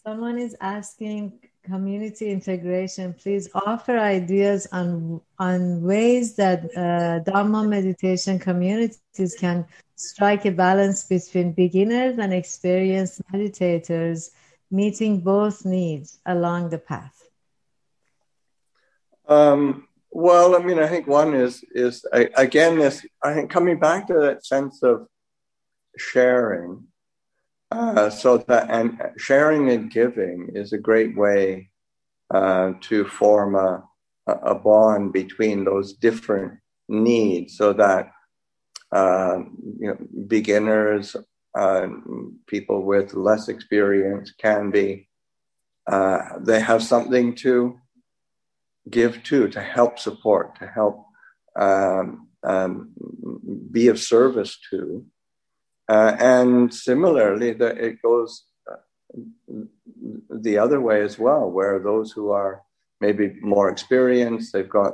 Someone is asking community integration. Please offer ideas on ways that Dharma meditation communities can strike a balance between beginners and experienced meditators, meeting both needs along the path. Well, I mean, I think one is again this. I think coming back to that sense of sharing. So that, and sharing and giving is a great way to form a bond between those different needs, so that beginners, people with less experience can be, they have something to give to help support, to help be of service to. And similarly, it goes the other way as well, where those who are maybe more experienced, they've got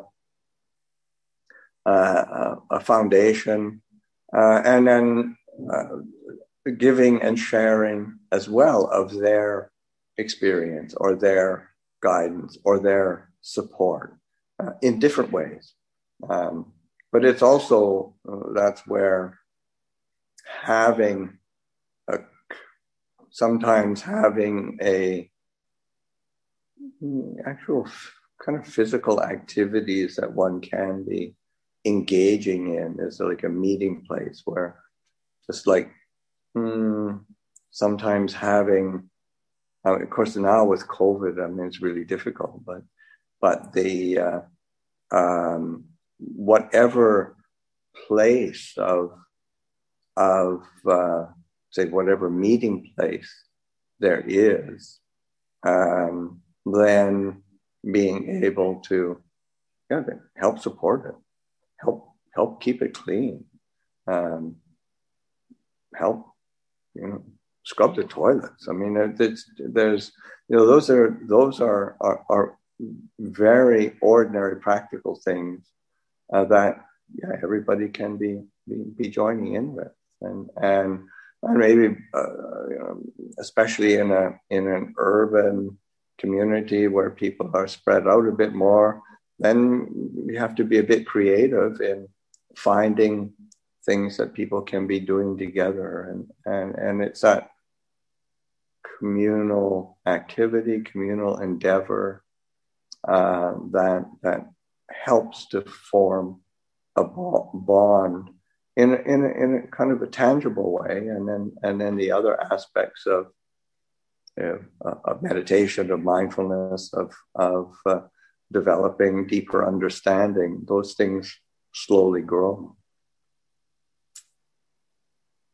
a foundation, and then giving and sharing as well of their experience or their guidance or their support in different ways. But it's also, that's where sometimes having a actual kind of physical activities that one can be engaging in is like a meeting place, where just like sometimes having, of course now with COVID, I mean, it's really difficult, but the whatever place of say whatever meeting place there is, then being able to help support it, help keep it clean, help scrub the toilets. I mean, there's those are very ordinary practical things that everybody can be joining in with. And maybe especially in an urban community where people are spread out a bit more, then you have to be a bit creative in finding things that people can be doing together, and it's that communal activity, communal endeavor that helps to form a bond in a kind of a tangible way, and then the other aspects of meditation, of mindfulness, of developing deeper understanding, those things slowly grow.